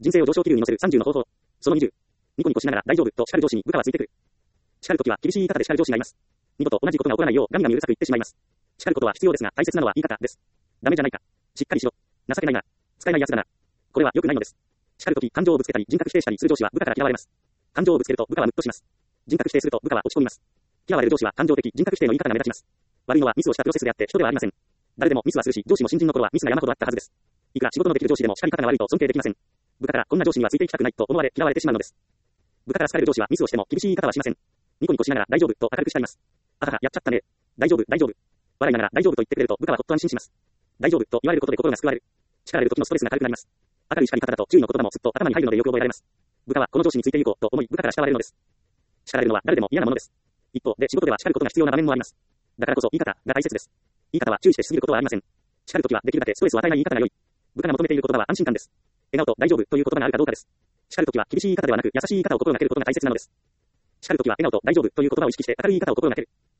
人生を上昇気流に乗せる30の方法。その20。ニコニコしながら大丈夫と叱る上司に部下はついてくる。叱るときは厳しい言い方で叱る上司がいます。二度と同じことが起こらないようガミガミうるさく言ってしまいます。叱ることは必要ですが大切なのは言い方です。ダメじゃないか。しっかりしろ。情けないな。使えないやつだな。これは良くないのです。叱るとき感情をぶつけたり人格否定したりする上司は部下から嫌われます。感情をぶつけると部下はムッとします。人格否定すると部下は落ち込みます。嫌われる上司は感情的人格否定の言い方が目立ちます。悪いのはミスをしたプロセスであって人ではありません。誰でもミスはするし、上司も新人の頃はミスが山ほどあったはずです。いくら仕事のできる上司でも叱り方が悪いと尊敬できません。部下からこんな上司にはついていきたくないと思われ嫌われてしまうのです。部下から好かれる上司はミスをしても厳しい言い方はしません。ニコニコしながら大丈夫と明るく叱ります。あはは、やっちゃったね。大丈夫、大丈夫。笑いながら大丈夫と言ってくれると部下はほっと安心します。大丈夫と言われることで心が救われる。叱られる時のストレスが軽くなります。明るい叱り方だと注意の言葉もすっと頭に入るのでよく覚えられます。部下はこの上司についていこうと思い部下から慕われるのです。叱られるのは誰でも嫌なものです。一方で仕事では叱ることが必要な場面もあります。だからこそ言い方が大切です。言い方は注意してしすぎることはありません。叱るときはできるだけストレスを与えない言い方が良い。部下が求めている言葉は安心感です。笑顔と大丈夫という言葉があるかどうかです。叱るときは厳しい言い方ではなく優しい言い方を心がけることが大切なのです。叱るときは笑顔と大丈夫という言葉を意識して明るい言い方を心がける。